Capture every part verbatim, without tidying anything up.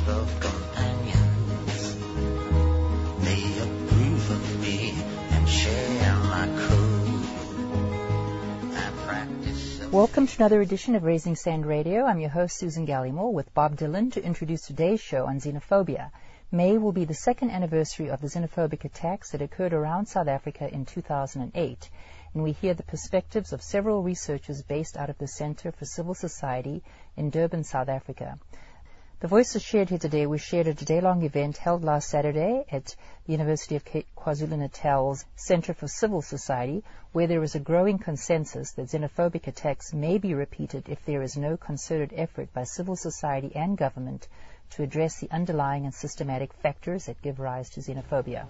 list of companions. They approve of me and share my code. I practice. Welcome to another edition of Raising Sand Radio. I'm your host, Susan Gallimore, with Bob Dylan to introduce today's show on xenophobia. May will be the second anniversary of the xenophobic attacks that occurred around South Africa in two thousand eight. And we hear the perspectives of several researchers based out of the Center for Civil Society in Durban, South Africa. The voices shared here today were shared at a day-long event held last Saturday at the University of KwaZulu-Natal's Center for Civil Society, where there is a growing consensus that xenophobic attacks may be repeated if there is no concerted effort by civil society and government to address the underlying and systematic factors that give rise to xenophobia.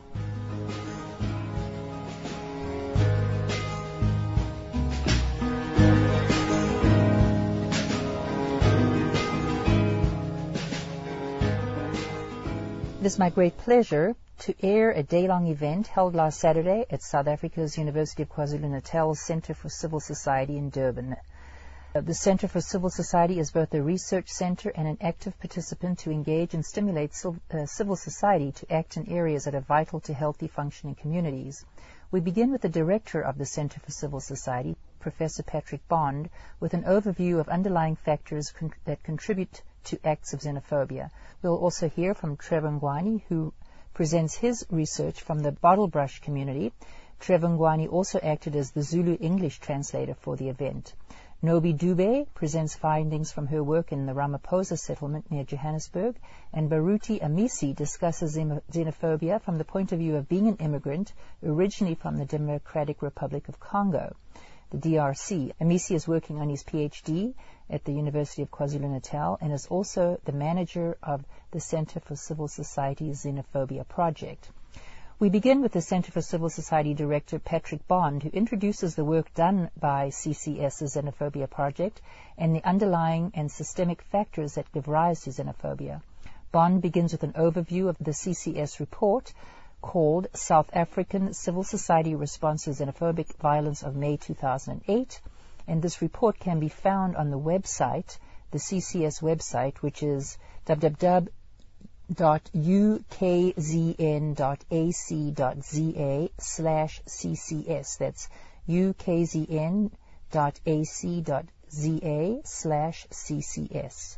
It is my great pleasure to air a day-long event held last Saturday at South Africa's University of KwaZulu-Natal's Center for Civil Society in Durban. The Center for Civil Society is both a research center and an active participant to engage and stimulate uh, civil society to act in areas that are vital to healthy functioning communities. We begin with the director of the Center for Civil Society, Professor Patrick Bond, with an overview of underlying factors con- that contribute to acts of xenophobia. We'll also hear from Trevor Ngwani, who presents his research from the Bottle Brush community. Trevor Ngwani also acted as the Zulu English translator for the event. Nobi Dube presents findings from her work in the Ramaphosa settlement near Johannesburg, and Baruti Amisi discusses xenophobia from the point of view of being an immigrant, originally from the Democratic Republic of Congo, the D R C. Amisi is working on his PhD at the University of KwaZulu-Natal and is also the manager of the Center for Civil Society's Xenophobia Project. We begin with the Center for Civil Society Director Patrick Bond, who introduces the work done by C C S's Xenophobia Project and the underlying and systemic factors that give rise to xenophobia. Bond begins with an overview of the C C S report called South African Civil Society Response to Xenophobic Violence of May two thousand eight, and this report can be found on the website, the C C S website, which is w w w dot u k z n dot a c dot z a slash C C S. That's u k z n dot a c dot z a slash C C S.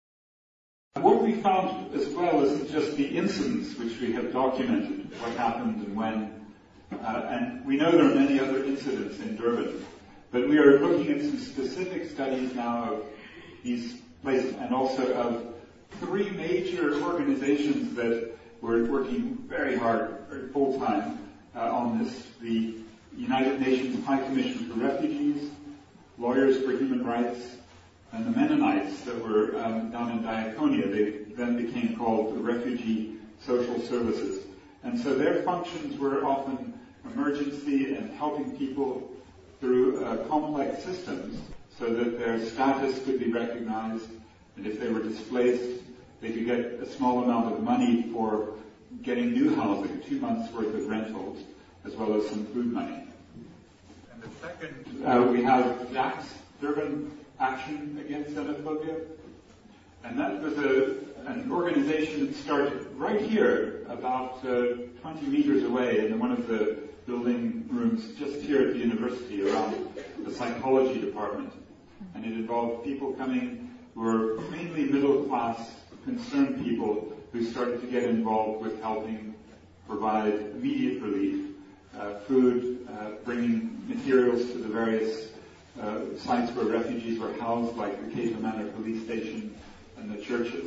What we found as well is just the incidents which we have documented, what happened and when. Uh, and we know there are many other incidents in Durban, but we are looking at some specific studies now of these places and also of three major organizations that were working very hard, full-time, uh, on this. The United Nations High Commission for Refugees, Lawyers for Human Rights, and the Mennonites that were um, down in Diaconia. They then became called the Refugee Social Services. And so their functions were often emergency and helping people through uh, complex systems so that their status could be recognized, and if they were displaced, they could get a small amount of money for getting new housing, two months' worth of rentals, as well as some food money. And the second, uh, we have D A X, Durban Action Against Xenophobia. And that was a, an organization that started right here, about uh, twenty meters away in one of the building rooms just here at the university around the psychology department. And it involved people coming who were mainly middle-class, concerned people who started to get involved with helping provide immediate relief, uh, food, uh, bringing materials to the various uh, sites where refugees were housed, like the Cato Manor Police Station and the churches.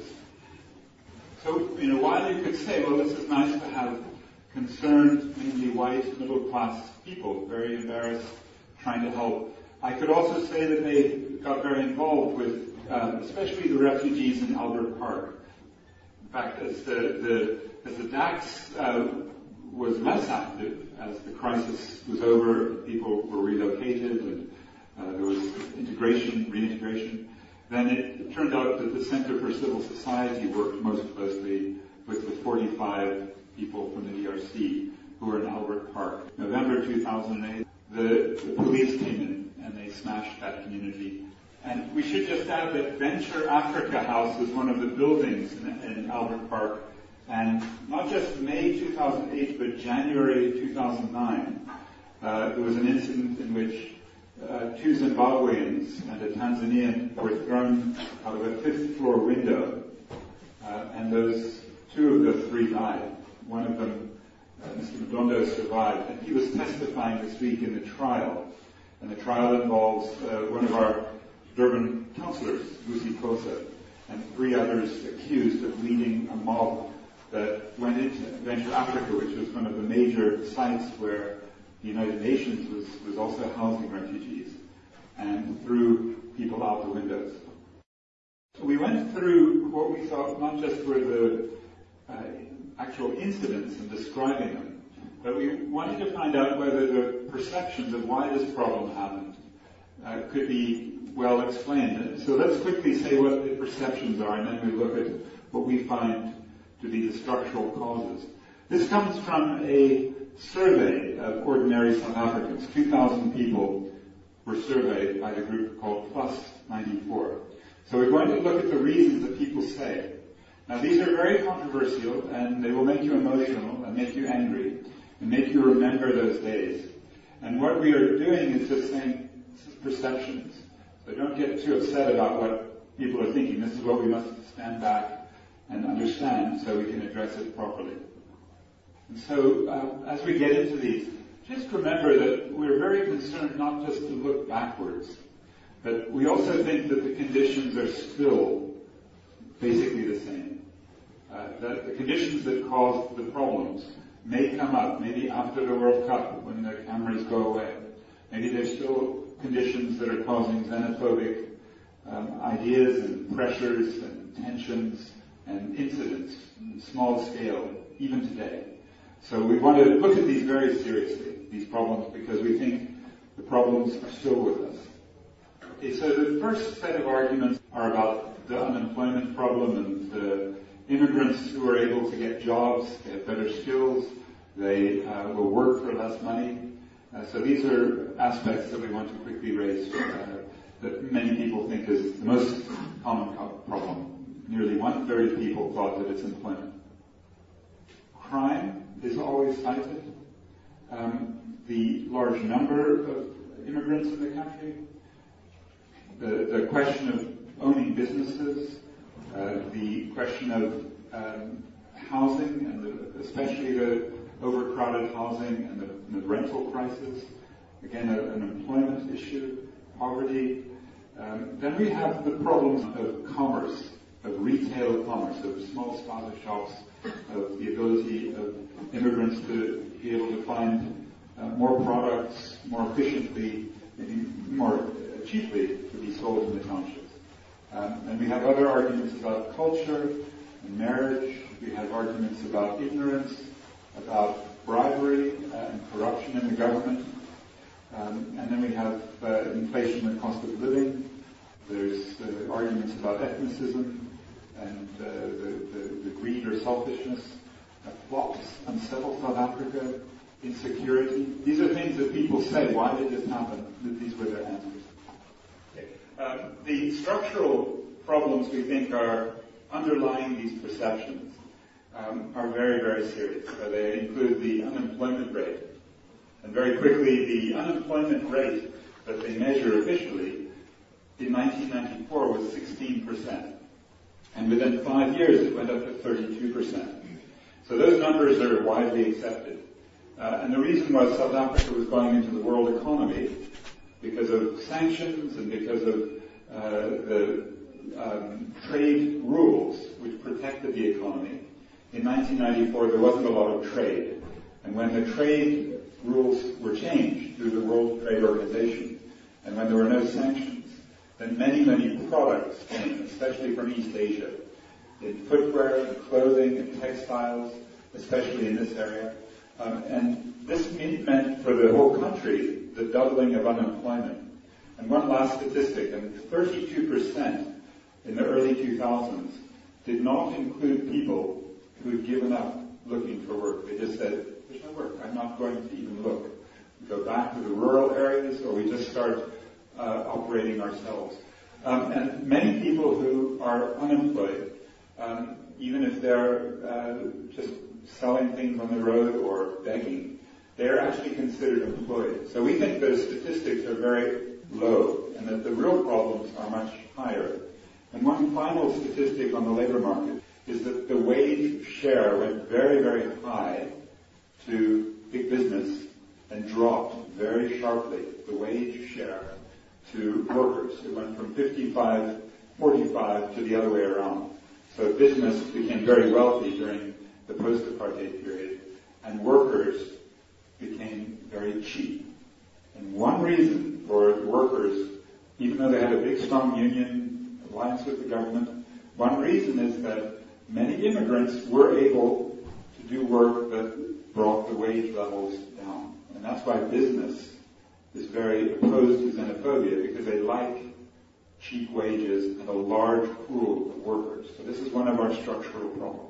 So, you know, while you could say, well, this is nice to have concerned, mainly white, middle-class people, very embarrassed, trying to help, I could also say that they got very involved with Um, especially the refugees in Albert Park. In fact, as the, the, as the D A X uh, was less active, as the crisis was over, people were relocated and uh, there was integration, reintegration, then it turned out that the Center for Civil Society worked most closely with the forty-five people from the D R C who were in Albert Park. November two thousand eight, the, the police came in and they smashed that community And we should just add that Venture Africa House was one of the buildings in, in Albert Park. And not just May two thousand eight, but January two thousand nine, uh, there was an incident in which uh, two Zimbabweans and a Tanzanian were thrown out of a fifth floor window. Uh, and those two of the three died. One of them, uh, Mister Madondo, survived. And he was testifying this week in the trial. And the trial involves uh, one of our Durban councillors, Lucy Kosa, and three others accused of leading a mob that went into Venture Africa, which was one of the major sites where the United Nations was, was also housing refugees, and threw people out the windows. So we went through what we thought not just were the uh, actual incidents and describing them, but we wanted to find out whether the perceptions of why this problem happened uh, could be well explained. So let's quickly say what the perceptions are, and then we look at what we find to be the structural causes. This comes from a survey of ordinary South Africans. two thousand people were surveyed by the group called Plus ninety-four. So we're going to look at the reasons that people say. Now these are very controversial, and they will make you emotional and make you angry and make you remember those days. And what we are doing is just saying, this is perceptions. So don't get too upset about what people are thinking. This is what we must stand back and understand so we can address it properly. And so uh, as we get into these, just remember that we're very concerned not just to look backwards, but we also think that the conditions are still basically the same. Uh, that the conditions that caused the problems may come up, maybe after the World Cup when the cameras go away. Maybe there's still conditions that are causing xenophobic um, ideas and pressures and tensions and incidents, small scale, even today. So we want to look at these very seriously, these problems, because we think the problems are still with us. Okay, so the first set of arguments are about the unemployment problem and the immigrants who are able to get jobs, they have better skills, they uh, will work for less money. Uh, so these are aspects that we want to quickly raise uh, that many people think is the most common problem. Nearly one-third of people thought that it's employment. Crime is always cited. Um, the large number of immigrants in the country. The, the question of owning businesses. Uh, the question of um, housing, and the, especially the overcrowded housing and the, and the rental crisis. Again, a, an employment issue, poverty. Um, then we have the problems of commerce, of retail commerce, of small starter shops, of the ability of immigrants to be able to find uh, more products more efficiently, maybe more cheaply to be sold in the townships. Um, and we have other arguments about culture and marriage. We have arguments about ignorance, about bribery uh, and corruption in the government. Um, and then we have uh, inflation and cost of living. There's uh, arguments about ethnicism and uh, the, the, the greed or selfishness, uh, plots, unsettled South Africa, insecurity. These are things that people say, why did this happen? These were their answers. Okay. Um, the structural problems we think are underlying these perceptions um, are very, very serious. Uh, they include the unemployment rate. And very quickly, the unemployment rate that they measure officially in nineteen ninety-four was sixteen percent. And within five years, it went up to thirty-two percent. So those numbers are widely accepted. Uh, and the reason was South Africa was going into the world economy because of sanctions and because of uh, the um, trade rules which protected the economy. In nineteen ninety-four, there wasn't a lot of trade. And when the trade rules were changed through the World Trade Organization, and when there were no sanctions, then many, many products came, especially from East Asia, in footwear and clothing and textiles, especially in this area. Um, and this meant for the whole country the doubling of unemployment. And one last statistic, and thirty-two percent in the early two thousands did not include people who had given up looking for work. They just said, there's no work, I'm not going to even look. We go back to the rural areas, or we just start uh, operating ourselves. Um, and many people who are unemployed, um, even if they're uh, just selling things on the road or begging, they're actually considered employed. So we think those statistics are very low and that the real problems are much higher. And one final statistic on the labor market is that the wage share went very, very high to big business and dropped very sharply, the wage share to workers. It went from fifty-five, forty-five to the other way around. So business became very wealthy during the post-apartheid period, and workers became very cheap. And one reason for the workers, even though they had a big, strong union alliance with the government, one reason is that many immigrants were able to do work that brought the wage levels down. And that's why business is very opposed to xenophobia, because they like cheap wages and a large pool of workers. So this is one of our structural problems.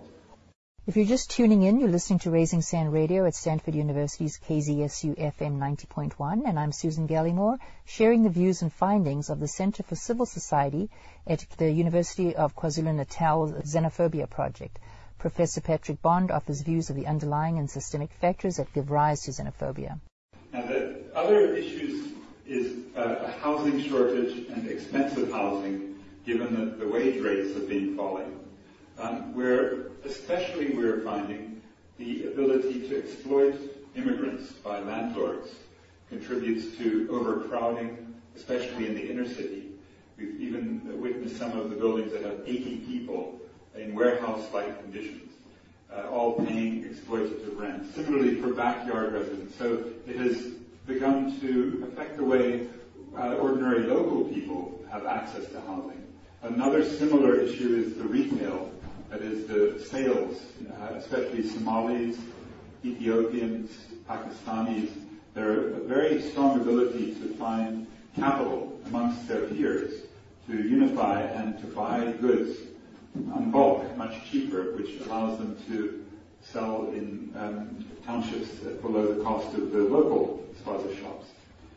If you're just tuning in, you're listening to Raising Sand Radio at Stanford University's K Z S U F M ninety point one, and I'm Susan Gallimore, sharing the views and findings of the Center for Civil Society at the University of KwaZulu-Natal's Xenophobia Project. Professor Patrick Bond offers views of the underlying and systemic factors that give rise to xenophobia. Now, the other issues is uh, a housing shortage and expensive housing, given that the wage rates have been falling. Um, where especially we're finding the ability to exploit immigrants by landlords contributes to overcrowding, especially in the inner city. We've even witnessed some of the buildings that have eighty people in warehouse-like conditions, uh, all paying exploitative rent. Similarly for backyard residents. So it has begun to affect the way uh, ordinary local people have access to housing. Another similar issue is the retail. That is the sales, uh, especially Somalis, Ethiopians, Pakistanis. They're a very strong ability to find capital amongst their peers to unify and to buy goods in bulk, much cheaper, which allows them to sell in um, townships below the cost of the local spaza shops.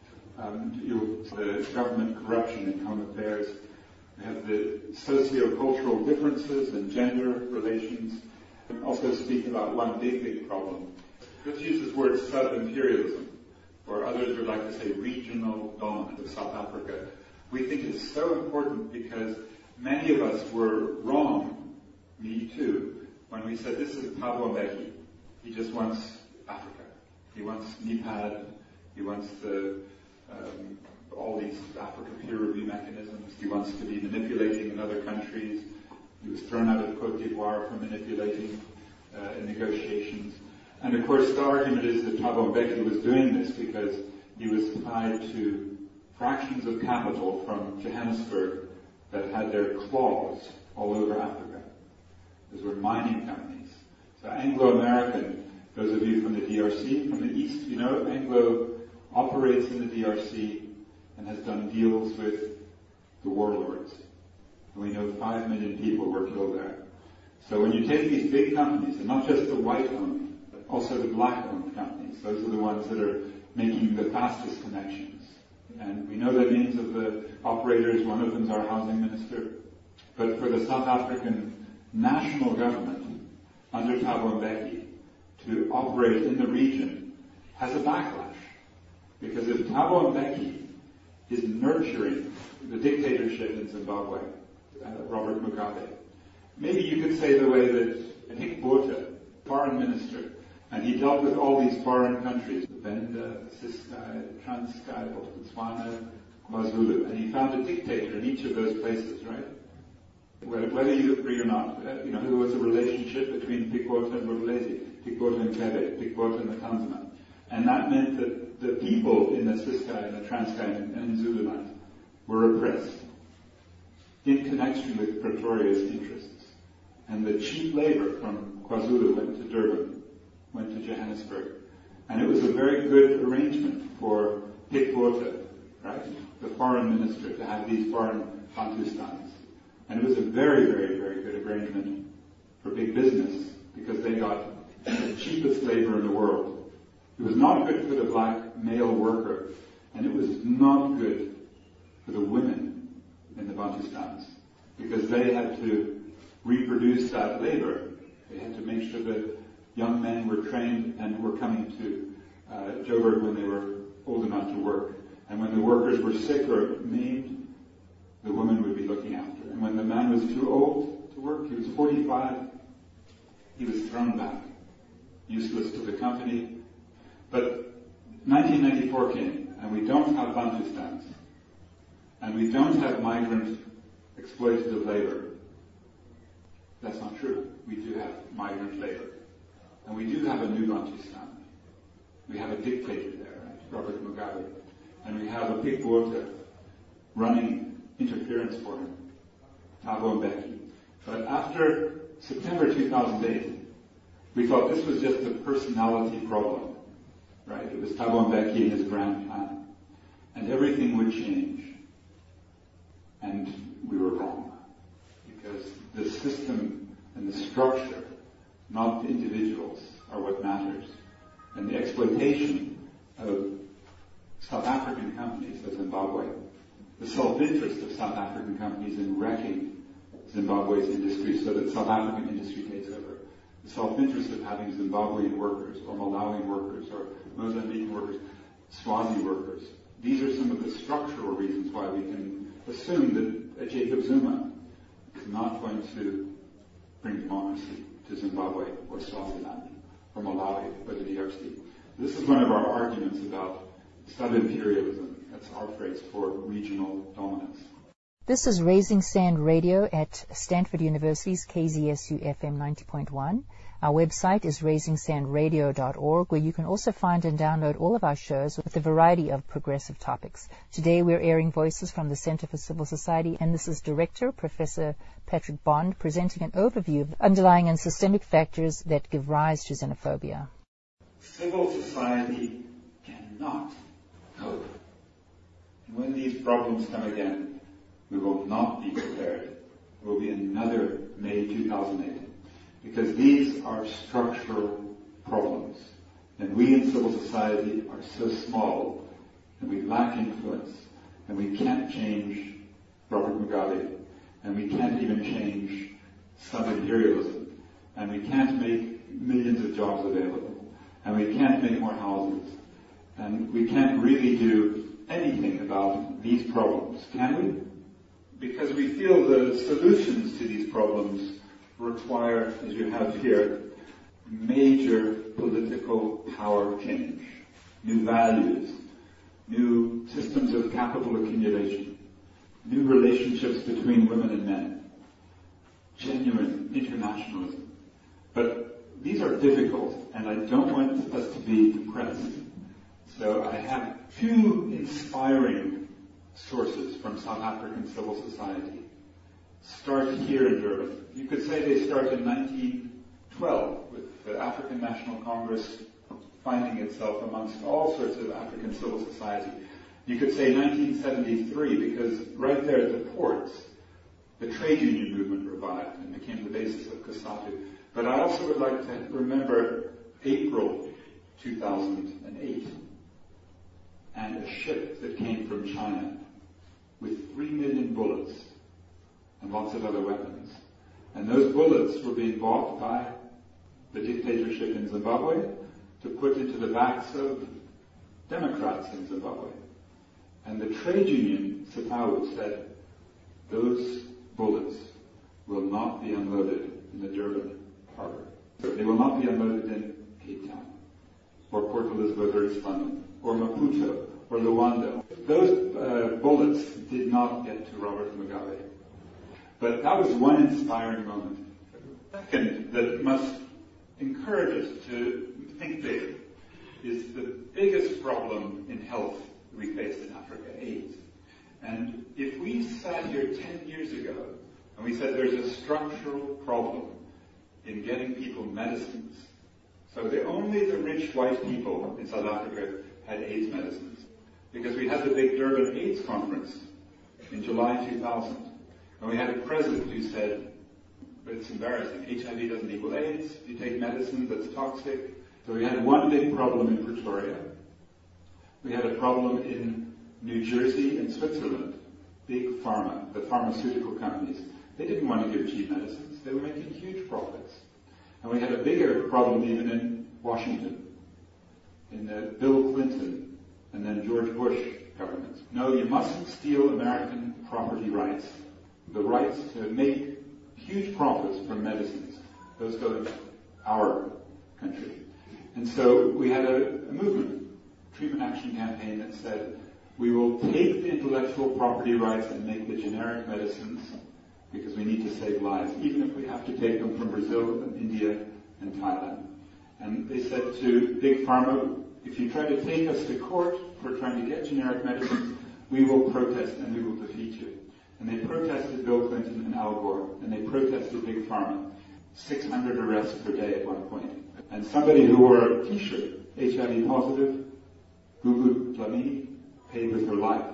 Um, you'll, the government corruption in home affairs. We have the socio-cultural differences and gender relations. We also speak about one big, big problem. Let's use this word sub-imperialism, or others would like to say regional dominance of South Africa. We think it's so important because many of us were wrong, me too, when we said this is Thabo Mbeki. He just wants Africa. He wants NEPAD. He wants the um, all these African peer review mechanisms. He wants to be manipulating in other countries. He was thrown out of Cote d'Ivoire for manipulating uh, in negotiations. And of course, the argument is that Thabo Mbeki was doing this because he was tied to fractions of capital from Johannesburg that had their claws all over Africa. Those were mining companies. So Anglo-American, those of you from the D R C, from the East, you know, Anglo operates in the D R C and has done deals with the warlords. And we know five million people were killed there. So when you take these big companies, and not just the white-owned, but also the black-owned companies, those are the ones that are making the fastest connections. And we know the names of the operators. One of them is our housing minister. But for the South African national government, under Thabo Mbeki, to operate in the region has a backlash. Because if Thabo Mbeki is nurturing the dictatorship in Zimbabwe, uh, Robert Mugabe. Maybe you could say the way that Dick Botha, foreign minister, and he dealt with all these foreign countries, Venda, Ciskei, Transkei, Botswana, KwaZulu, and he found a dictator in each of those places, right? Whether you agree or not, uh, you know, there was a relationship between Dick Botha and Buthelezi, Dick Botha and Quebec, Dick Botha and the Tanzania. And that meant that the people in the Ciskei and the Transkei and, and Zululand were oppressed in connection with Pretoria's interests. And the cheap labor from KwaZulu went to Durban, went to Johannesburg. And it was a very good arrangement for Dick Botha, right, the foreign minister, to have these foreign Bantustans. And it was a very, very, very good arrangement for big business because they got the cheapest labor in the world. It was not good for the black male worker, and it was not good for the women in the Bantustans because they had to reproduce that labor. They had to make sure that young men were trained and were coming to uh, Joburg when they were old enough to work. And when the workers were sick or maimed, the woman would be looking after. And when the man was too old to work, he was forty-five, he was thrown back, useless to the company. But nineteen ninety-four came, and we don't have Bantustans, and we don't have migrant exploitative labor. That's not true. We do have migrant labor. And we do have a new Bantustan. We have a dictator there, right? Robert Mugabe. And we have a big water running interference for him, Thabo Mbeki. But after September two thousand eight, we thought this was just a personality problem, right? It was Thabo Mbeki and his grand plan. And everything would change. And we were wrong. Because the system and the structure, not the individuals, are what matters. And the exploitation of South African companies of Zimbabwe, the self-interest of South African companies in wrecking Zimbabwe's industry so that South African industry takes over, the self-interest of having Zimbabwean workers or Malawian workers or Mozambican workers, Swazi workers. These are some of the structural reasons why we can assume that uh, Jacob Zuma is not going to bring democracy to Zimbabwe or Swaziland or Malawi or the D R C. This is one of our arguments about sub-imperialism. That's our phrase for regional dominance. This is Raising Sand Radio at Stanford University's K Z S U F M ninety point one. Our website is raising sand radio dot org, where you can also find and download all of our shows with a variety of progressive topics. Today we're airing voices from the Center for Civil Society, and this is Director Professor Patrick Bond presenting an overview of underlying and systemic factors that give rise to xenophobia. Civil society cannot cope. And when these problems come again, we will not be prepared. There will be another May two thousand eight. Because these are structural problems. And we in civil society are so small, and we lack influence, and we can't change Robert Mugabe, and we can't even change sub-imperialism, and we can't make millions of jobs available, and we can't make more houses, and we can't really do anything about these problems, can we? Because we feel the solutions to these problems require, as you have here, major political power change, new values, new systems of capital accumulation, new relationships between women and men, genuine internationalism. But these are difficult, and I don't want us to be depressed. So I have two inspiring sources from South African civil society. Start here in Durban. You could say they start in nineteen twelve with the African National Congress finding itself amongst all sorts of African civil society. You could say nineteen seventy-three because right there at the ports, the trade union movement revived and became the basis of COSATU. But I also would like to remember April two thousand eight and a ship that came from China with three million bullets and lots of other weapons. And those bullets were being bought by the dictatorship in Zimbabwe to put into the backs of Democrats in Zimbabwe. And the trade union, SAPAU, said, those bullets will not be unloaded in the Durban harbor. They will not be unloaded in Cape Town, or Port Elizabeth or East London, or Maputo, or Luanda. Those uh, bullets did not get to Robert Mugabe. But that was one inspiring moment. Second, that must encourage us to think big, is the biggest problem in health we face in Africa, AIDS. And if we sat here ten years ago and we said there's a structural problem in getting people medicines, so the, only the rich white people in South Africa had AIDS medicines, because we had the big Durban AIDS conference in July two thousand. And we had a president who said, but it's embarrassing, H I V doesn't equal AIDS, you take medicine that's toxic. So we had one big problem in Pretoria. We had a problem in New Jersey and Switzerland. big pharma, the pharmaceutical companies, they didn't want to give cheap medicines. They were making huge profits. And we had a bigger problem even in Washington, in the Bill Clinton and then George Bush governments. No, you mustn't steal American property rights, the rights to make huge profits from medicines. Those go to our country. And so we had a, a movement, treatment action campaign that said, we will take the intellectual property rights and make the generic medicines because we need to save lives, even if we have to take them from Brazil and India and Thailand. And they said to Big Pharma, if you try to take us to court for trying to get generic medicines, we will protest and we will defeat you. And they protested Bill Clinton and Al Gore, and they protested Big Pharma. six hundred arrests per day at one point. And somebody who wore a t-shirt, H I V positive, Gugu Dlamini, paid with her life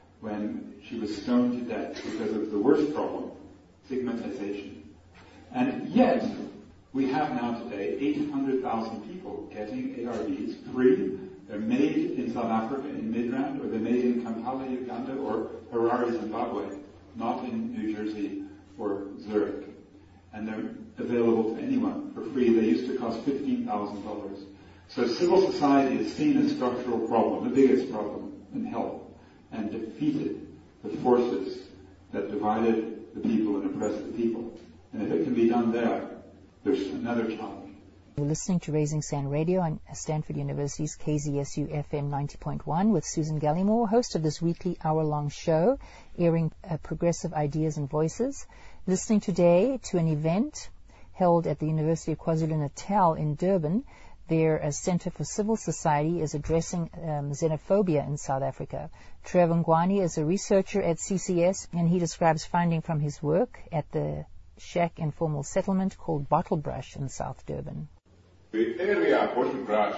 when she was stoned to death because of the worst problem, stigmatization. And yet, we have now today eight hundred thousand people getting A R Vs free. They're made in South Africa, in Midrand, or they're made in Kampala, Uganda, or Harare, Zimbabwe, not in New Jersey or Zurich. And they're available to anyone for free. They used to cost fifteen thousand dollars. So civil society has seen a structural problem, the biggest problem in health, and defeated the forces that divided the people and oppressed the people. And if it can be done there, there's another challenge. You're listening to Raising Sand Radio on Stanford University's K Z S U F M ninety point one with Susan Gallimore, host of this weekly hour-long show, airing uh, progressive ideas and voices. Listening today to an event held at the University of KwaZulu-Natal in Durban. Their uh, Center for Civil Society is addressing um, xenophobia in South Africa. Trevor Ngwani is a researcher at C C S, and he describes finding from his work at the Shack informal settlement called Bottlebrush in South Durban. The area Bottlebrush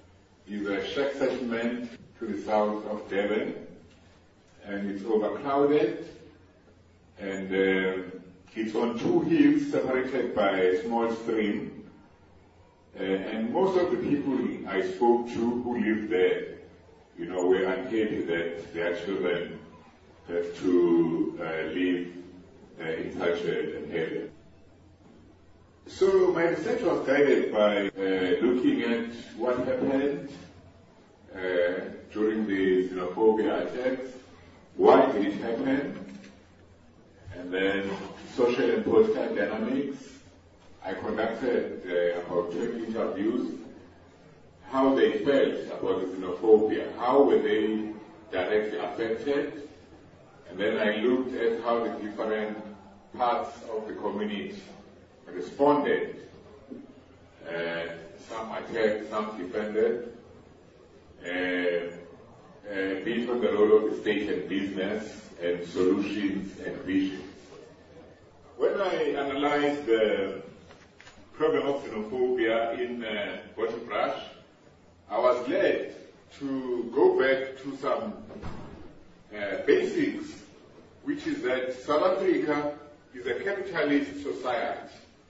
is a shack settlement to the south of Durban, and it's overcrowded, and uh, it's on two hills separated by a small stream. Uh, and most of the people I spoke to who lived there, you know, were unhappy that their children have to uh, live uh, in such an area. So my research was guided by uh, looking at what happened uh, during the xenophobia attacks, why did it happen, and then social and political dynamics. I conducted uh, about twenty interviews, how they felt about the xenophobia, how were they directly affected, and then I looked at how the different parts of the community responded. Uh, some attacked, some defended, uh, uh, based on the role of the state and business and solutions and visions. When I analyzed the problem of xenophobia in uh, Bottlebrush, I was led to go back to some uh, basics, which is that South Africa is a capitalist society.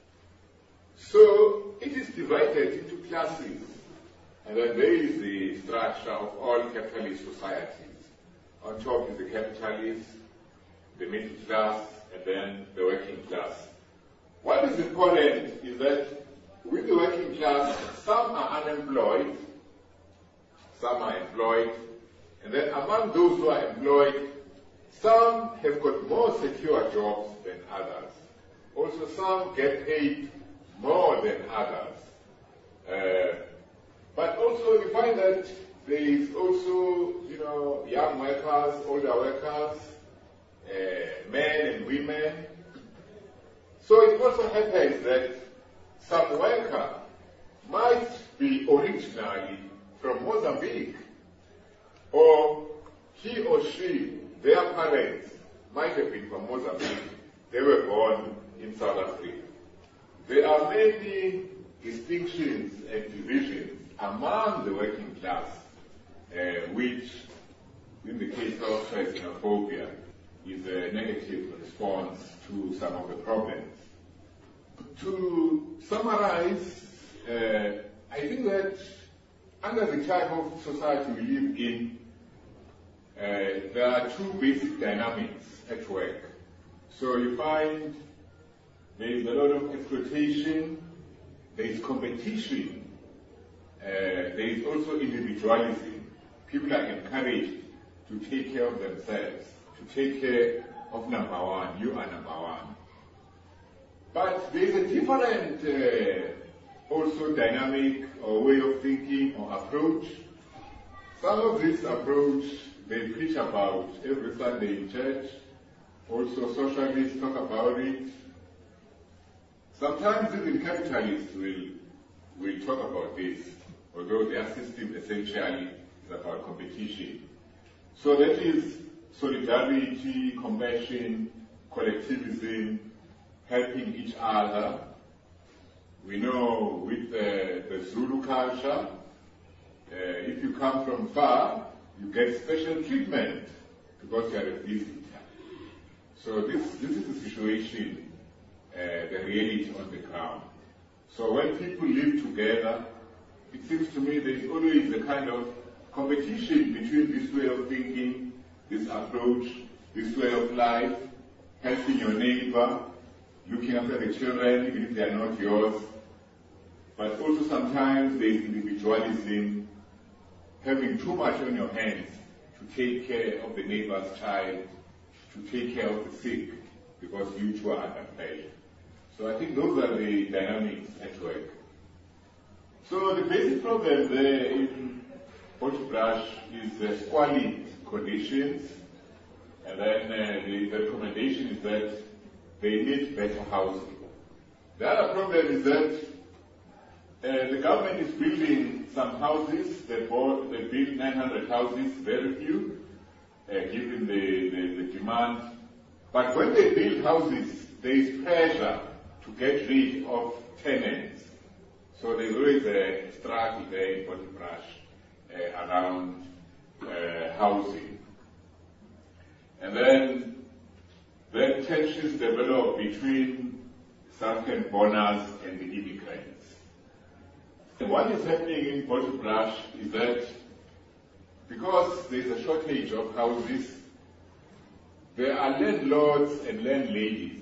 So it is divided into classes, and then there is the structure of all capitalist societies. On top is the capitalists, the middle class, and then the working class. What is important is that with the working class, some are unemployed, some are employed, and then among those who are employed, some have got more secure jobs than others. Also, some get paid more than others. Uh, but also you find that there is also, you know, young workers, older workers, uh, men and women. So it also happens that some worker might be originally from Mozambique, or he or she, their parents, might have been from Mozambique. They were born in South Africa. There are many distinctions and divisions among the working class, uh, which, in the case of xenophobia, is a negative response to some of the problems. To summarize, uh, I think that under the type of society we live in, uh, there are two basic dynamics at work. So you find there is a lot of exploitation, there is competition, uh, there is also individualism. People are encouraged to take care of themselves, to take care of number one, you are number one. But there is a different uh, also dynamic or way of thinking or approach. Some of this approach they preach about every Sunday in church. Also socialists talk about it. Sometimes even capitalists will, will talk about this, although their system essentially is about competition. So that is solidarity, compassion, collectivism, helping each other. We know with the, the Zulu culture, uh, if you come from far, you get special treatment because you are a visitor. So this, this is the situation, uh, the reality on the ground. So when people live together, it seems to me there is always a kind of competition between this way of thinking, this approach, this way of life, helping your neighbor, looking after the children, even if they are not yours. But also sometimes there is individualism, having too much on your hands to take care of the neighbor's child, to take care of the sick, because you too are underpaid. So I think those are the dynamics at work. So the basic problem there in Potchefstroom is uh, squalid conditions, and then uh, the, the recommendation is that they need better housing. The other problem is that uh, the government is building some houses. They, bought, they built nine hundred houses, very few, uh, given the, the, the demand. But when they build houses, there is pressure to get rid of tenants. So there's always a struggle there in Potchefstroom uh, around uh, housing. And then, then tensions develop between South African borners and the immigrants. And what is happening in Potchefstroom is that because there's a shortage of houses, there are landlords and landladies.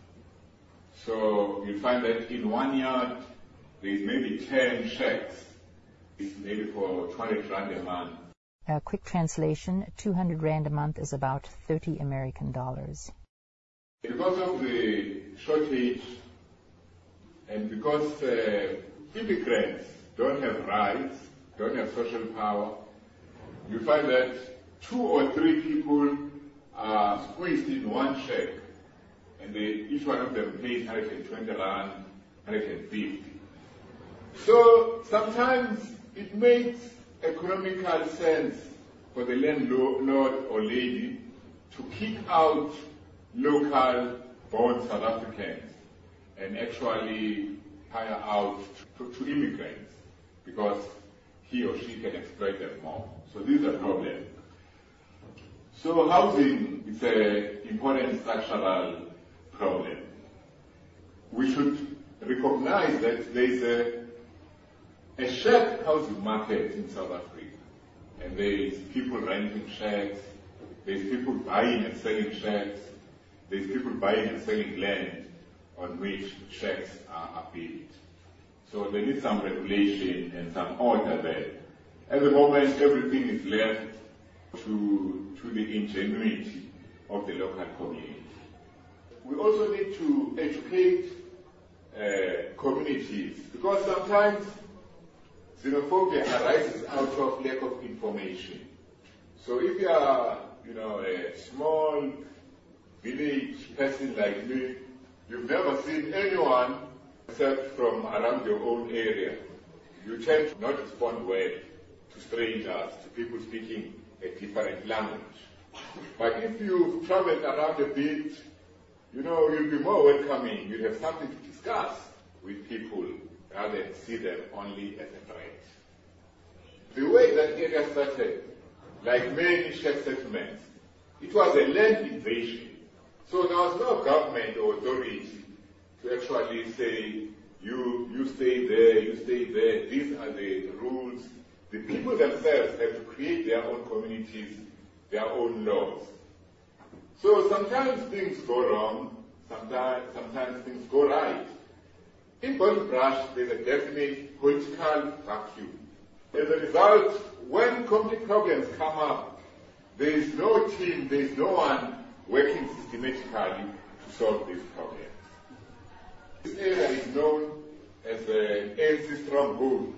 So you'll find that in one yard, there's maybe ten shacks. It's maybe for two hundred rand a month. A quick translation, two hundred rand a month is about thirty American dollars. Because of the shortage and because uh, immigrants don't have rights, don't have social power, you find that two or three people are squeezed in one shack, and they, each one of them pays one hundred twenty rand, one hundred fifty. So sometimes it makes economical sense for the landlord or lady to kick out local born South Africans and actually hire out to, to immigrants because he or she can exploit them more. So this is a problem. So housing is an important structural problem. We should recognize that there is a, a shared housing market in South Africa. And there is people renting shacks, there is people buying and selling shacks, there is people buying and selling land on which shacks are, are built. So there needs some regulation and some order there. At the moment, everything is left to, to the ingenuity of the local community. We also need to educate uh, communities because sometimes xenophobia arises out of lack of information. So if you are, you know, a small village person like me, you've never seen anyone except from around your own area, you tend to not respond well to strangers, to people speaking a different language. But if you've traveled around a bit, you know, you'll be more welcoming, you'll have something to discuss with people rather than see them only as a threat. The way that area started, like many shared settlements, it was a land invasion. So there was no government or authority to actually say, you, you stay there, you stay there, these are the rules. The people themselves have to create their own communities their own laws. So sometimes things go wrong, sometimes, sometimes things go right. In Bontebrush, there's a definite political vacuum. As a result, when conflict problems come up, there is no team, there is no one working systematically to solve these problems. This area is known as the A N C stronghold.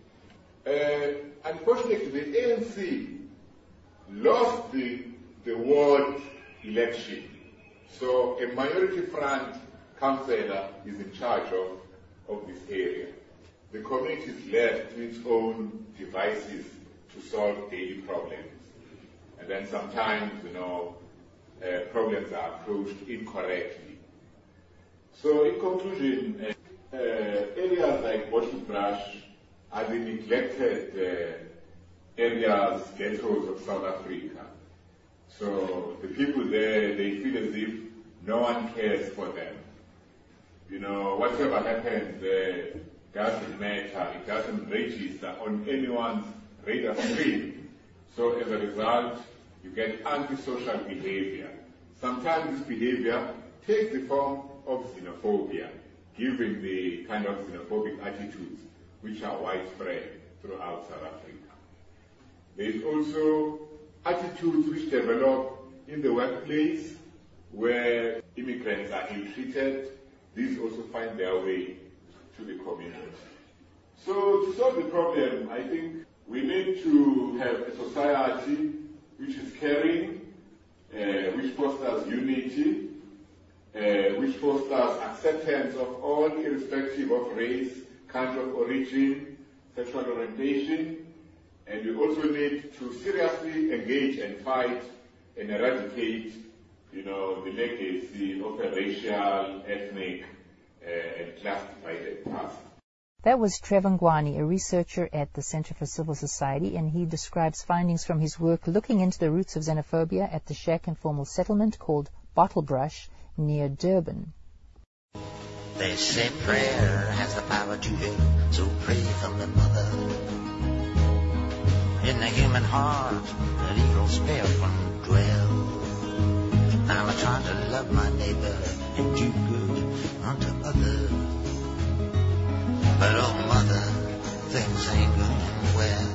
Uh, unfortunately, the A N C lost the, the ward election. So a minority front councillor is in charge of, of this area. The community is left to its own devices to solve daily problems. And then sometimes, you know, uh, problems are approached incorrectly. So in conclusion, uh, uh, areas like Bontebrush are the neglected uh, areas, ghettos of South Africa. So the people there, they feel as if no one cares for them. You know, whatever happens there doesn't matter, it doesn't register on anyone's radar screen. So as a result, you get antisocial behavior. Sometimes this behavior takes the form of xenophobia, given the kind of xenophobic attitudes which are widespread throughout South Africa. There is also attitudes which develop in the workplace where immigrants are ill-treated. These also find their way to the community. So to solve the problem, I think we need to have a society which is caring, uh, which fosters unity, uh, which fosters acceptance of all, irrespective of race, country of origin, sexual orientation, and we also need to seriously engage and fight and eradicate, you know, the legacy of a racial, ethnic, uh, and class-divided past. That was Trevor Ngwani, a researcher at the Center for Civil Society, and he describes findings from his work looking into the roots of xenophobia at the Shack informal settlement called Bottlebrush near Durban. They say prayer has the power to heal, so pray from the mother. In the human heart, that evil spirit won't dwell. I'm trying to love my neighbor and do good unto others. But oh mother, things ain't going well.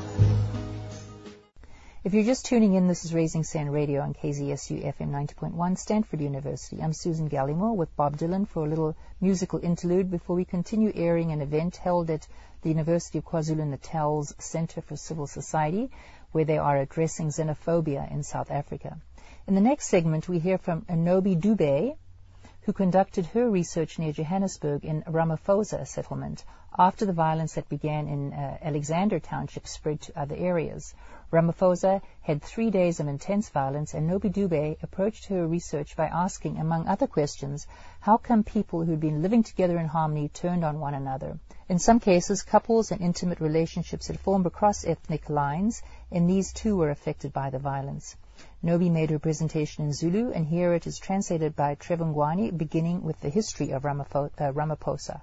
If you're just tuning in, this is Raising Sand Radio on K Z S U F M ninety point one, Stanford University. I'm Susan Gallimore with Bob Dylan for a little musical interlude before we continue airing an event held at the University of KwaZulu-Natal's Center for Civil Society, where they are addressing xenophobia in South Africa. In the next segment, we hear from Anobi Dube, who conducted her research near Johannesburg in Ramaphosa settlement after the violence that began in uh, Alexander Township spread to other areas. Ramaphosa had three days of intense violence, and Nobi Dube approached her research by asking, among other questions, how come people who'd been living together in harmony turned on one another? In some cases, couples and intimate relationships had formed across ethnic lines, and these too were affected by the violence. Nobi made her presentation in Zulu, and here it is translated by Trevor Ngwani, beginning with the history of Ramapho- uh, Ramaphosa.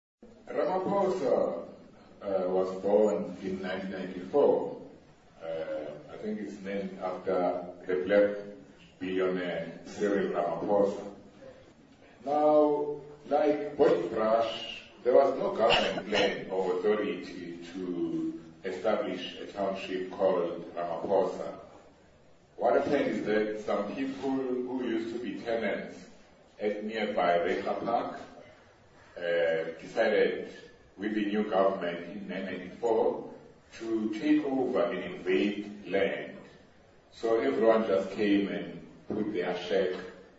Ramaphosa uh, was born in nineteen ninety-four. Uh, I think it's named after the black billionaire Cyril Ramaphosa. Now, like Bontebrush, there was no government plan or authority to establish a township called Ramaphosa. What happened is that some people who used to be tenants at nearby Rekha Park uh, decided with the new government in nineteen ninety-four to take over and invade land. So everyone just came and put their shack.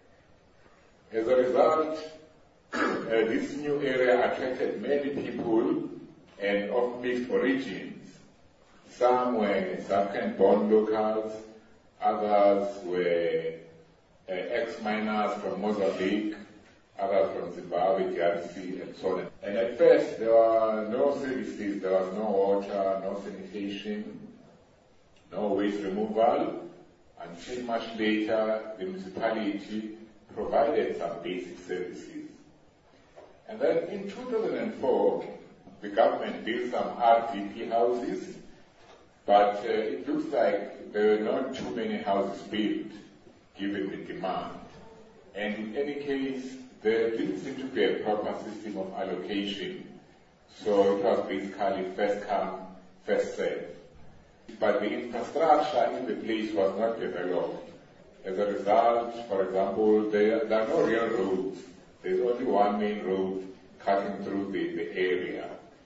As a result, uh, this new area attracted many people and of mixed origins. Some were South African-born locals, others were uh, ex-miners from Mozambique, others from Zimbabwe, D R C, and so on. And at first, there were no services, there was no water, no sanitation, no waste removal, until much later, the municipality provided some basic services. And then in two thousand four, the government built some R D P houses, but uh, it looks like there were not too many houses built given the demand. And in any case, there didn't seem to be a proper system of allocation. So it was basically first come, first served. But the infrastructure in the place was not developed. As a result, for example, there, there are no real roads. There's only one main road cutting through the, the area.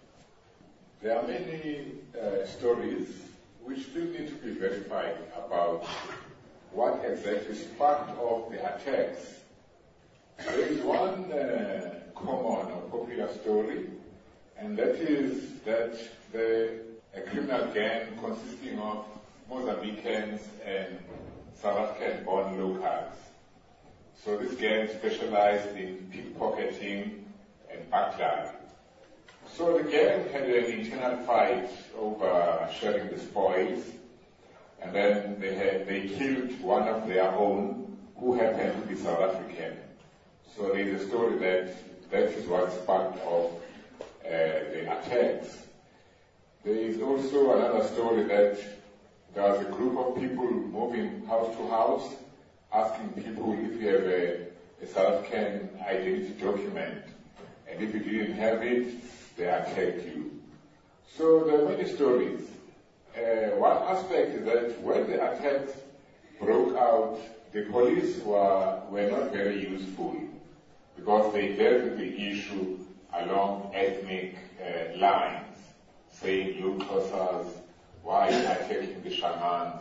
There are many uh, stories which still need to be verified about what exactly sparked off the attacks. There is one uh, common or popular story, and that is that the a criminal gang consisting of Mozambicans and South African-born locals. So this gang specialized in pickpocketing and burglary. So the gang had an internal fight over sharing the spoils, and then they had they killed one of their own who happened to be South African. So there is a story that that is what sparked off uh, the attacks. There is also another story that there was a group of people moving house to house, asking people if you have a, a South African identity document, and if you didn't have it, they attacked you. So there are many stories. Uh, one aspect is that when the attacks broke out, the police were, were not very useful because they dealt with the issue along ethnic uh, lines, saying, look, Xhosas, why are you attacking the shamans?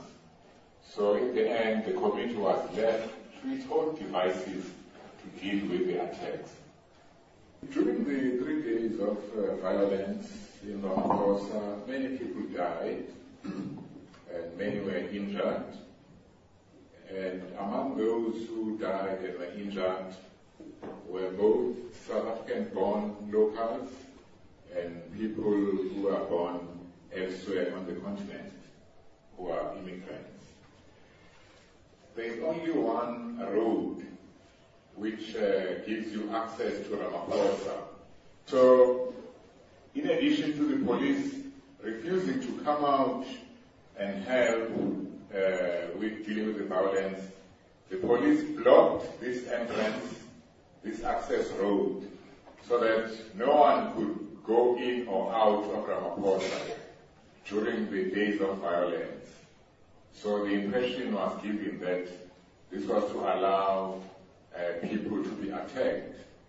So in the end, the community was left to its own devices to deal with the attacks. During the three days of uh, violence in Ramaphosa, many people died and many were injured. And among those who died and were injured were both South African-born locals and people who are born elsewhere on the continent, who are immigrants. There is only one road which uh, gives you access to Ramaphosa. So, in addition to the police refusing to come out and help uh, with dealing with the violence, the police blocked this entrance, this access road, so that no one could go in or out of Ramaphosa during the days of violence. So the impression was given that this was to allow uh, people to be attacked.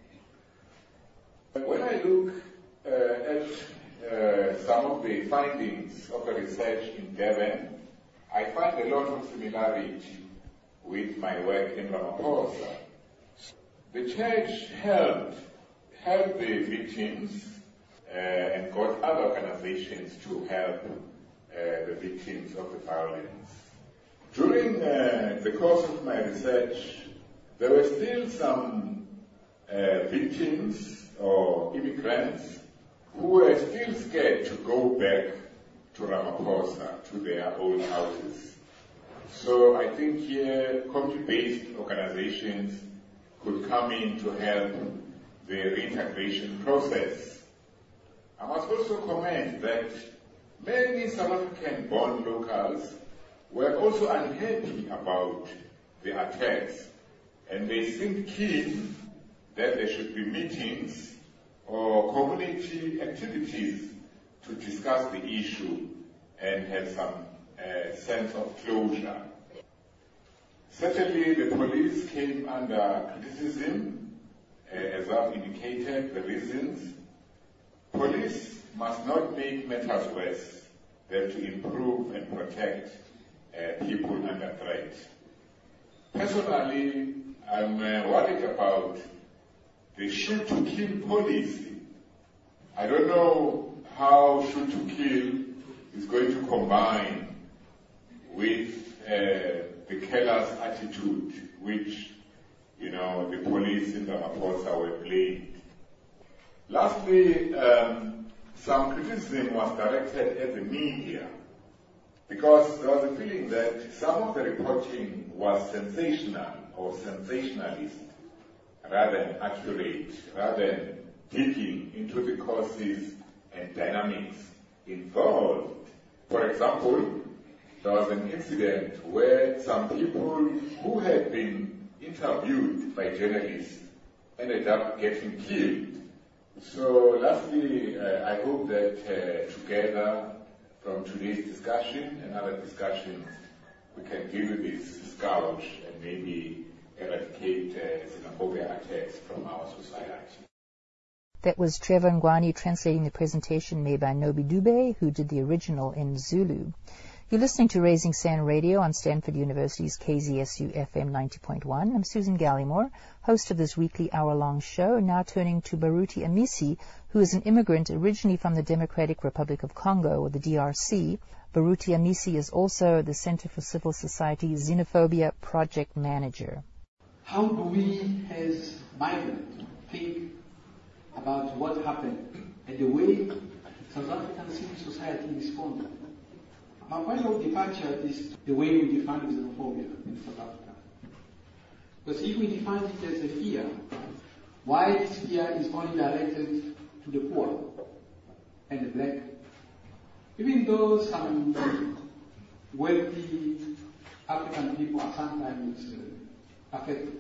When I look uh, at uh, some of the findings of the research in Durban, I find a lot of similarity with my work in Ramaphosa. The church helped, helped the victims uh, and got other organizations to help uh, the victims of the violence. During uh, the course of my research, there were still some uh, victims or immigrants who were still scared to go back to Ramaphosa, to their own houses. So I think here community-based organizations could come in to help the reintegration process. I must also comment that many South African-born locals were also unhappy about the attacks, and they seemed keen that there should be meetings or community activities to discuss the issue and have some uh, sense of closure. Certainly the police came under criticism, uh, as I've indicated the reasons. Police must not make matters worse than to improve and protect uh, people under threat. Personally, I'm uh, worried about the shoot-to-kill policy. I don't know how shoot-to-kill is going to combine with uh, the killer's attitude, which, you know, the police in Ramaphosa were playing. Lastly, um, some criticism was directed at the media, because there was a feeling that some of the reporting was sensational or sensationalist rather than accurate, rather than digging into the causes and dynamics involved. For example, there was an incident where some people who had been interviewed by journalists ended up getting killed. So lastly, uh, I hope that uh, together from today's discussion and other discussions, we can deal with this scourge and maybe eradicate uh, xenophobia attacks from our society. That was Trevor Ngwani translating the presentation made by Nobi Dube, who did the original in Zulu. You're listening to Raising Sand Radio on Stanford University's K Z S U F M ninety point one. I'm Susan Gallimore, host of this weekly hour-long show, now turning to Baruti Amisi, who is an immigrant originally from the Democratic Republic of Congo, or the D R C. Baruti Amisi is also the Center for Civil Society Xenophobia Project Manager. How do we, as migrants, think about what happened and the way South African civil society responded? My point of departure is the way we define xenophobia in South Africa. Because if we define it as a fear, why this fear is only directed to the poor and the black, even though some wealthy African people are sometimes uh, affected.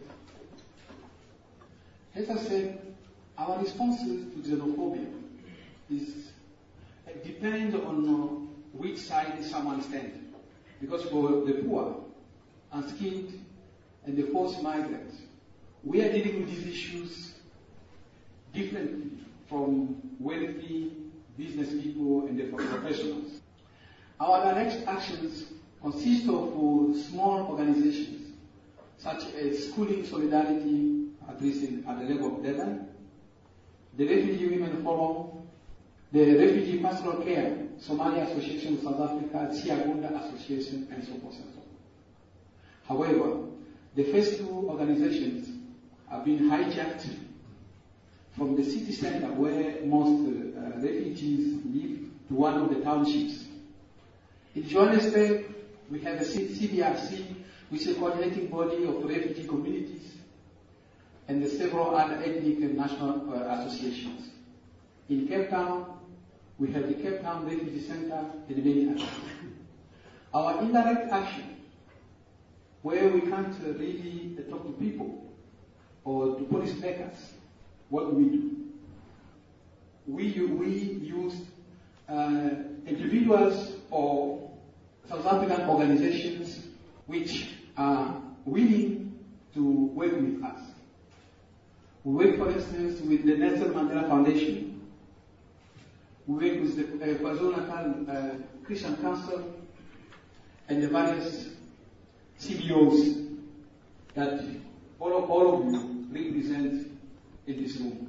As I said, our responses to xenophobia is uh, depend on uh, which side someone stands. Because for the poor, unskilled, and the forced migrants, we are dealing with these issues differently from wealthy business people and the professionals. Our direct actions consist of uh, small organizations, such as Schooling Solidarity, at least in, at the level of Durban, the Refugee Women Forum, the Refugee Pastoral Care, Somalia Association of South Africa, Siagunda Association, and so forth and so on. However, the first two organizations have been hijacked from the city center where most uh, refugees live to one of the townships. In Johannesburg, we have a C D R C, which is a coordinating body of refugee communities, and the several other ethnic and national uh, associations. In Cape Town, we have the Cape Town Refugee Center and many others. Our indirect action, where we can't uh, really uh, talk to people or to policymakers, what do we do? We, we use uh, individuals or South African organizations which are willing to work with us. We work, for instance, with the Nelson Mandela Foundation. We work with the uh, KwaZulu-Natal uh, Christian Council and the various C B Os that all of, all of you represent in this room.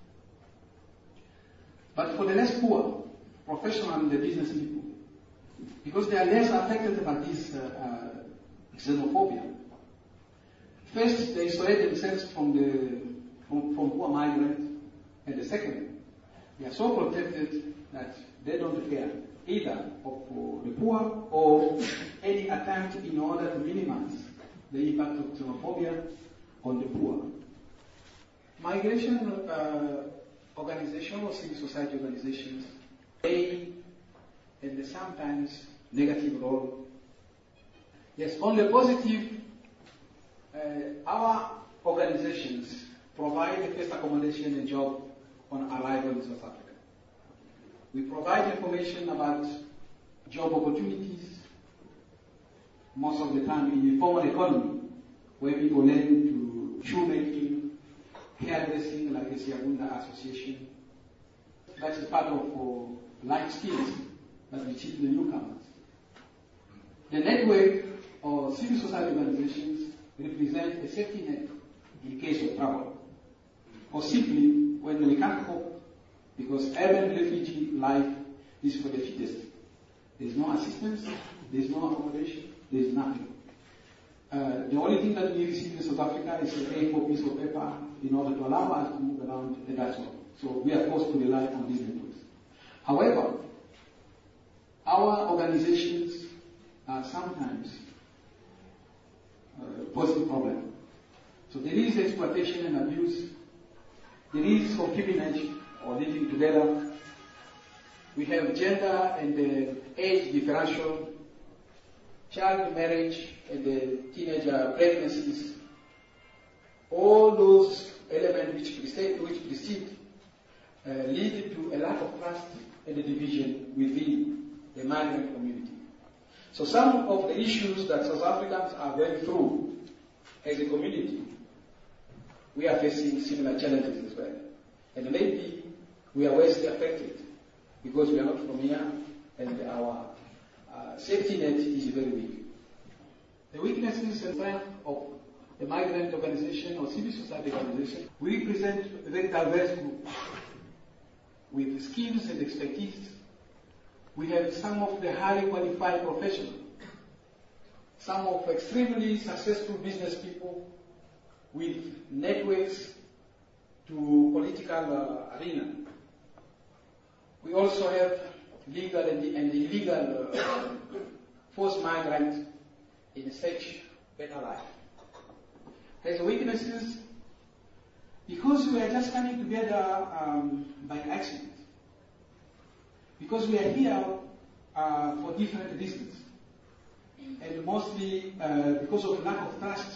But for the less poor, professional and the business people, because they are less affected by this uh, uh, xenophobia, first they isolate themselves from the from, from poor migrants, and the second, they are so protected that they don't care either of uh, the poor or any attempt in order to minimize the impact of xenophobia on the poor. Migration uh, organizations or civil society organizations play and sometimes negative role. Yes, on the positive, uh, our organizations provide the first accommodation and job on arrival in South Africa. We provide information about job opportunities, most of the time in the formal economy, where people learn to shoemaking, hairdressing, like the Siagunda Association. That is part of uh, life skills that we teach the newcomers. The network or civil society organizations represent a safety net in case of trouble, or simply when we can't cope, because urban refugee life is for the fittest. There is no assistance, there is no accommodation, there is nothing. Uh, the only thing that we receive in South Africa is an A four piece of paper in order to allow us to move around, and that's all. So we are forced to rely on these networks. However, our organizations are sometimes uh, posing problem. So there is exploitation and abuse. There is concubinage or living together. We have gender and uh, age differential. child marriage and the teenager pregnancies, all those elements which precede, which precede uh, lead to a lack of trust and a division within the migrant community. So some of the issues that South Africans are going through as a community, we are facing similar challenges as well. And maybe we are worse affected because we are not from here and our uh, safety net is very weak. The weaknesses and strength of the migrant organization or civil society organization, we present a very diverse group with skills and expertise. We have some of the highly qualified professionals, some of extremely successful business people with networks to political uh, arena. We also have legal and, and illegal uh, forced migrants in search of better life. There's weaknesses because we are just coming together um, by accident. Because we are here uh, for different reasons. And mostly uh, because of lack of trust.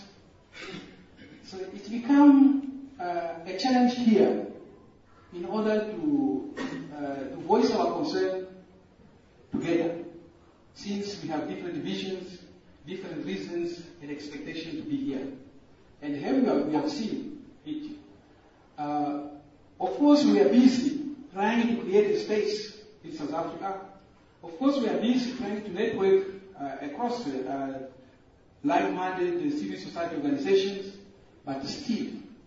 So it's become uh, a challenge here in order to, uh, to voice our concern together, since we have different visions, different reasons and expectation to be here. And here we, are, we have seen it. Uh, of course, we are busy trying to create a space in South Africa. Of course, we are busy trying to network uh, across uh, like-minded civil society organizations, but still,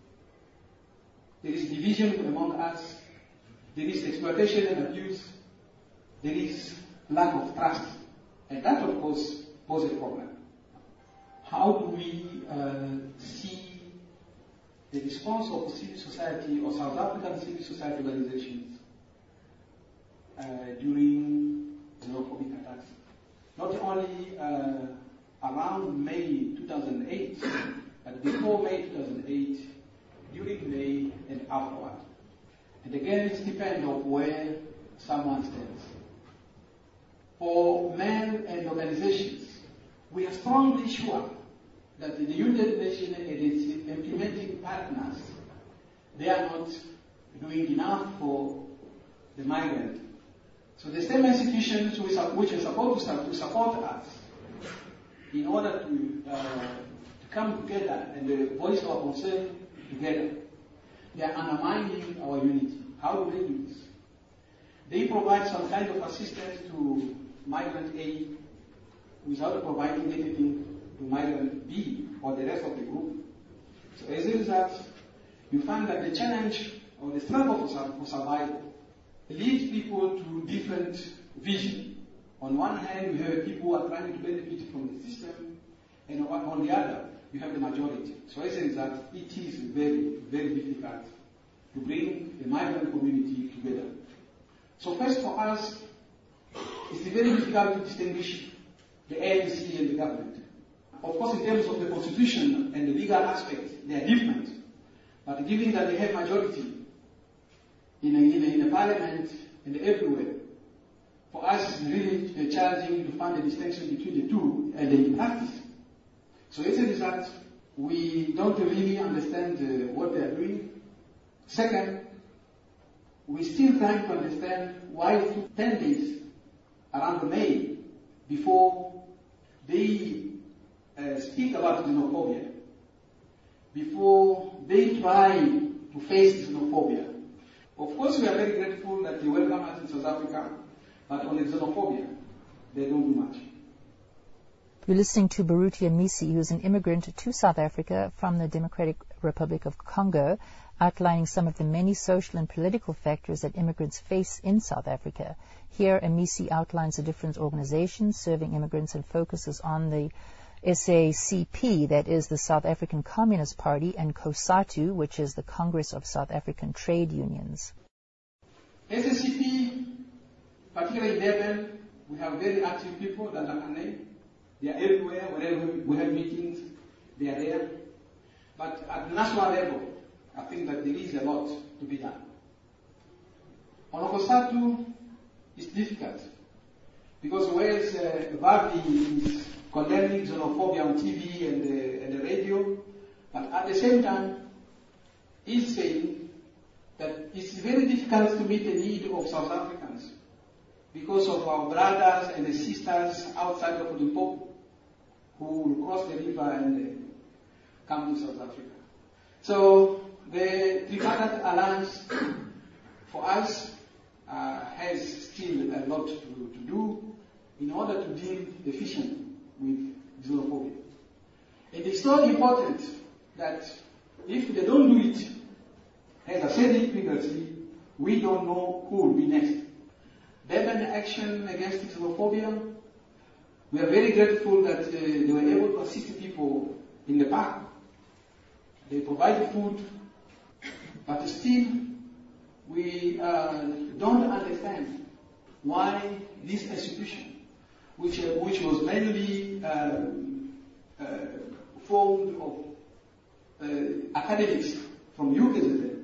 there is division among us, there is exploitation and abuse, there is lack of trust, and that, of course, poses a problem. How do we uh, see the response of civil society or South African civil society organizations uh, during xenophobic attacks? Not only uh, around May two thousand eight, but before May two thousand eight, during May and afterward. And again, it depends on where someone stands. For men and organizations, we are strongly sure that the United Nations and its implementing partners, they are not doing enough for the migrant. So the same institutions which are supposed to support us in order to, uh, to come together and uh, voice our concern together, they are undermining our unity. How do they do this? They provide some kind of assistance to migrant A without providing anything to migrant B or the rest of the group. So as a result, you find that the challenge or the struggle for survival leads people to different vision. On one hand, you have people who are trying to benefit from the system, and on the other, you have the majority. So as a result, it is very, very difficult to bring the migrant community together. So first for us, it's very difficult to distinguish the A N C and the government. Of course, in terms of the constitution and the legal aspects, they are different. But given that they have majority in a, in a, in a parliament and everywhere, for us it's really challenging to find a distinction between the two and in practice. So as a result, we don't really understand uh, what they are doing. Second, we still trying to understand why it took ten days around May before they uh, speak about xenophobia, before they try to face xenophobia. Of course, we are very grateful that they welcome us in South Africa, but on the xenophobia, they don't do much. You're listening to Baruti Amisi, who is an immigrant to South Africa from the Democratic Republic of Congo, outlining some of the many social and political factors that immigrants face in South Africa. Here, Amisi outlines the different organizations serving immigrants and focuses on the S A C P, that is the South African Communist Party, and COSATU, which is the Congress of South African Trade Unions. S A C P, particularly in Durban, we have very active people that I can name. They are everywhere, wherever we have meetings, they are there. But at the national level, I think that there is a lot to be done. On COSATU, it's difficult Because whereas uh, Vardy is condemning xenophobia on T V and the, and the radio, but at the same time, he's saying that it's very difficult to meet the need of South Africans because of our brothers and the sisters outside of Limpopo who will cross the river and uh, come to South Africa. So the Tripartite Alliance for us uh, has still a lot to, to do in order to deal efficiently with xenophobia. And it's so important that if they don't do it, as I said it previously, we don't know who will be next. Durban Action Against Xenophobia, we are very grateful that uh, they were able to assist people in the park. They provide food, but still we uh, don't understand why this institution, which, uh, which was mainly uh, uh, formed of uh, academics from U K Z Z,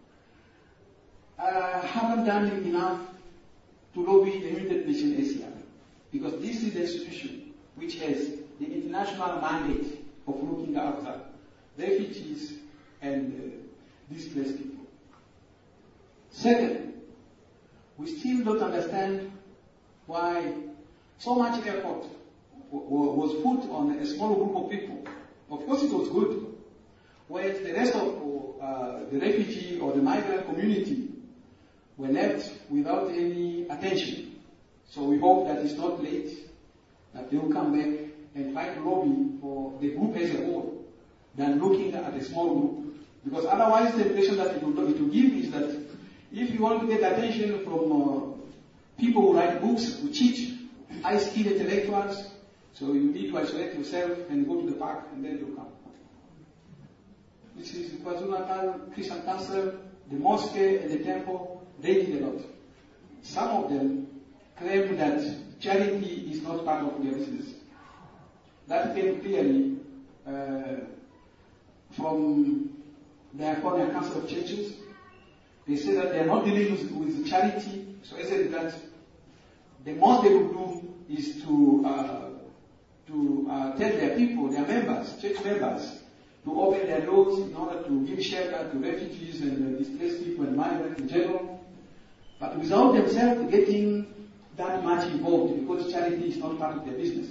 uh, haven't done enough to lobby the United Nations A C R, because this is the institution which has the international mandate of looking after refugees and uh, displaced people. Second, we still don't understand why so much effort was put on a small group of people. Of course it was good, whereas the rest of uh, the refugee or the migrant community were left without any attention. So we hope that it's not late, that they will come back and try to lobby for the group as a whole than looking at a small group. Because otherwise the impression that it will, it will give is that if you want to get attention from uh, people who write books, who teach, high-skilled intellectuals, so you need to isolate yourself and go to the park and then you come. This is KwaZulu-Natal Christian Council, the mosque and the temple, they did a lot. Some of them claim that charity is not part of their business. That came clearly uh, from the Iconic Council of Churches. They say that they are not dealing with, with charity, so I said that the most they would do is to uh, to uh, tell their people, their members, church members, to open their doors in order to give shelter to refugees and uh, displaced people and migrants in general, but without themselves getting that much involved, because charity is not part of their business.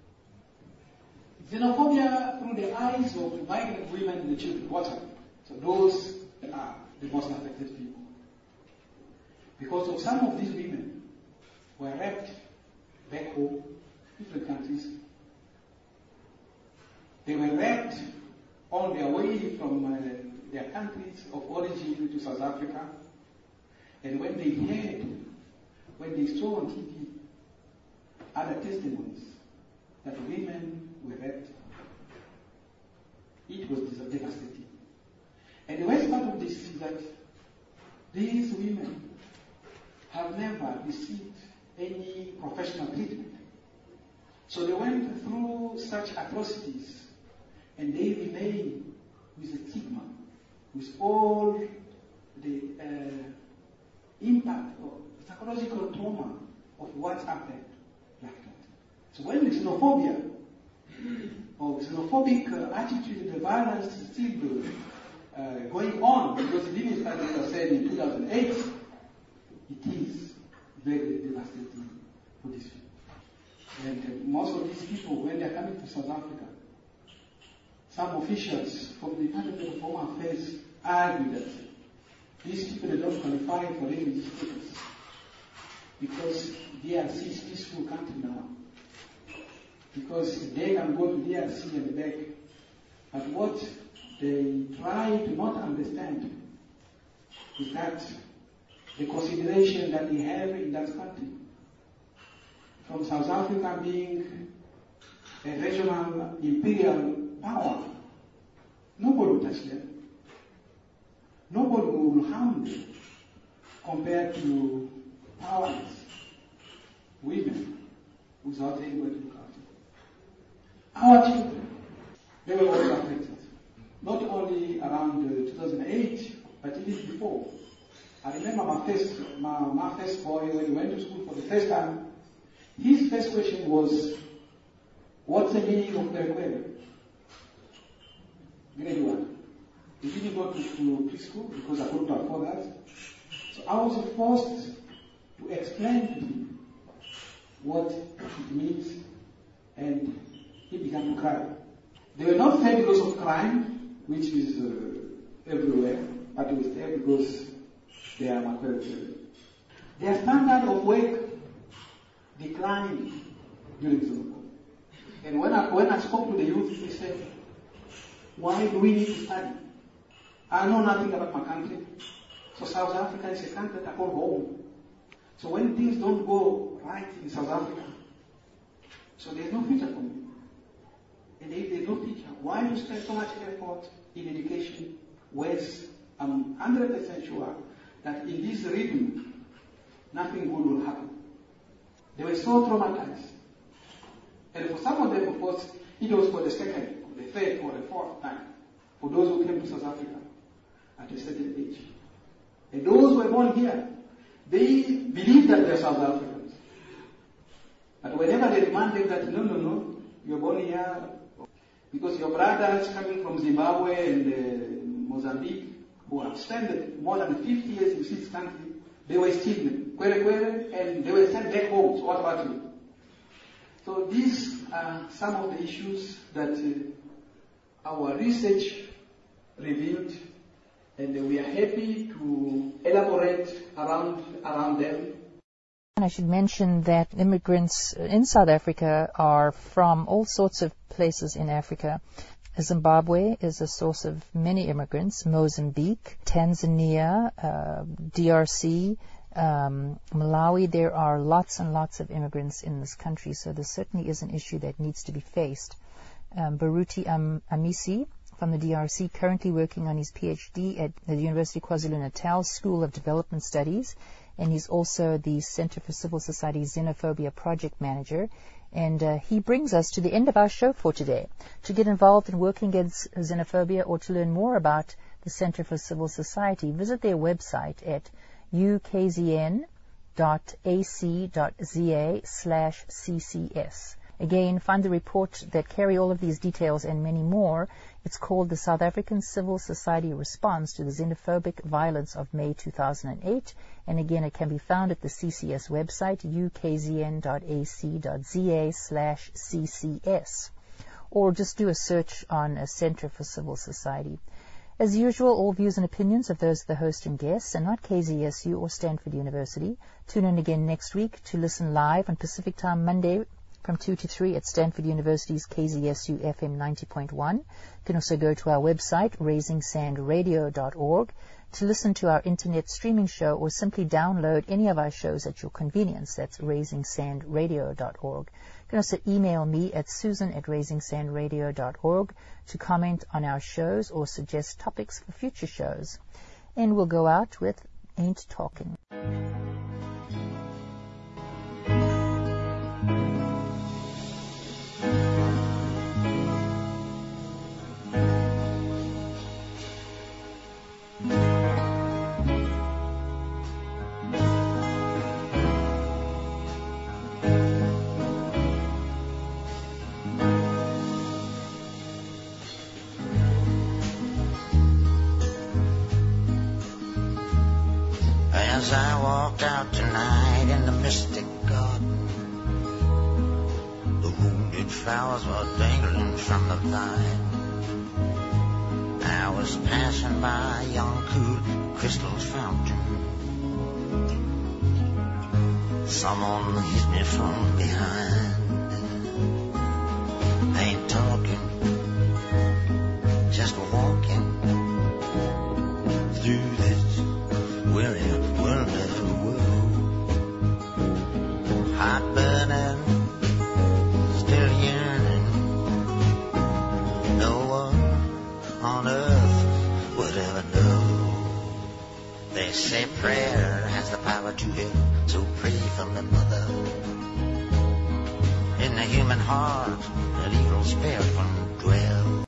Xenophobia through the eyes of migrant women and the children. What's happening? So those are the most affected people. Because of some of these women were raped back home, different countries. They were raped on their way from uh, their countries of origin to South Africa. And when they heard, when they saw on T V other testimonies that women were raped, it was devastating. And the worst part of this is that these women have never received any professional treatment. So they went through such atrocities and they remain with the stigma, with all the uh, impact of psychological trauma of what happened like that. So when the xenophobia or xenophobic uh, attitude, the violence is still uh, going on, because the limit, as I said in two thousand eight, it is very devastating for these people. And uh, most of these people, when they're coming to South Africa, some officials from the Department of Home Affairs argue that these people they don't qualify for refugee status because D R C is a peaceful country now. Because they can go to D R C and back. But what they try to not understand is that the consideration that they have in that country, from South Africa being a regional imperial power, nobody will touch them. Nobody will harm them compared to powerless women without anybody to look after. Our children, they were also affected. Not only around uh, two thousand eight, but even before. I remember my first, my, my first boy, when he went to school for the first time, His first question was, what's the meaning of Kwele? Grade one. He didn't go to, to preschool because I couldn't afford that. So I was forced to explain to him what it means, and he began to cry. They were not there because of crime, which is uh, everywhere, but it was there because they are Makwele children. Their standard of work declined during Zulu. And when I, when I spoke to the youth, they said, why do we need to study? I know nothing about my country. So South Africa is a country that I call home. So when things don't go right in South Africa, so there's no future for me. And if there's no future, why do you spend so much effort in education? Whereas I'm one hundred percent sure that in this region, nothing good will happen. They were so traumatized. And for some of them, of course, it was for the second, the third, or the fourth time. For those who came to South Africa at a certain age. And those who were born here, they believe that they're South Africans. But whenever they demand them that, no, no, no, you're born here, because your brothers coming from Zimbabwe and uh, Mozambique, who have spent more than fifty years in this country, they were still Kwele Kwele, and they were sent back home. So what about you? So these are some of the issues that uh, our research revealed, and we are happy to elaborate around around them. And I should mention that immigrants in South Africa are from all sorts of places in Africa. Zimbabwe is a source of many immigrants, Mozambique, Tanzania, uh, D R C, um, Malawi. There are lots and lots of immigrants in this country, so this certainly is an issue that needs to be faced. Um, Baruti um, Amisi from the D R C, currently working on his PhD at the University of KwaZulu-Natal School of Development Studies, and he's also the Center for Civil Society Xenophobia Project Manager. And uh, he brings us to the end of our show for today. To get involved in working against xenophobia or to learn more about the Center for Civil Society, visit their website at u k z n dot a c dot z a slash c c s. Again, find the report that carry all of these details and many more. It's called the South African Civil Society Response to the Xenophobic Violence of May two thousand eight. And again, it can be found at the C C S website, u k z n dot a c dot z a slash c c s. Or just do a search on a Center for Civil Society. As usual, all views and opinions of those of the host and guests and not K Z S U or Stanford University. Tune in again next week to listen live on Pacific Time Monday from two to three at Stanford University's K Z S U F M ninety point one. You can also go to our website, raising sand radio dot org, to listen to our internet streaming show or simply download any of our shows at your convenience. That's raising sand radio dot org. You can also email me at susan at raising sand radio dot org to comment on our shows or suggest topics for future shows. And we'll go out with Ain't Talking. As I walked out tonight in the mystic garden, the wounded flowers were dangling from the vine. I was passing by a young cool crystal's fountain. Someone hit me from behind. I ain't talking, just walking through this weary world of the world. Heart burning, still yearning. No one on earth would ever know. They say prayer has the power to heal, so pray for me, mother. In the human heart, that evil spirit from dwell.